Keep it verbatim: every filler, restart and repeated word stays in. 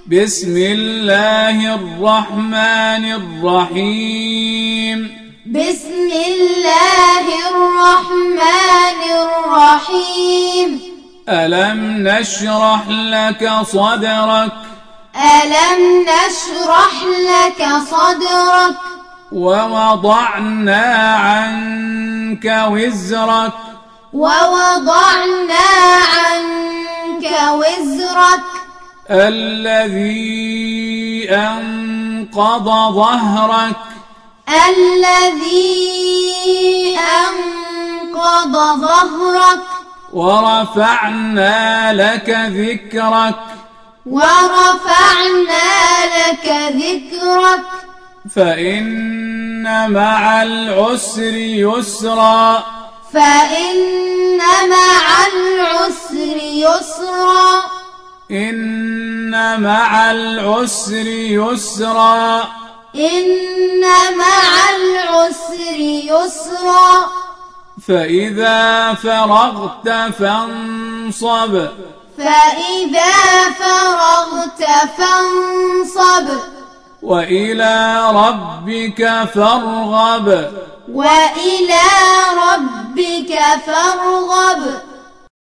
بسم الله الرحمن الرحيم بسم الله الرحمن الرحيم ألم نشرح لك صدرك ألم نشرح لك صدرك ووضعنا عنك وزرك ووضعنا عنك وزرك الذي أنقض ظهرك الذي أنقض ظهرك ورفعنا لك ذكرك ورفعنا لك ذكرك فإن مع العسر يسرا فإن مع العسر يسرا إن مع العسر يسرا إن مع العسر يسرا فإذا فرغت فانصب فإذا فرغت فانصب وإلى ربك فارغب وإلى ربك فارغب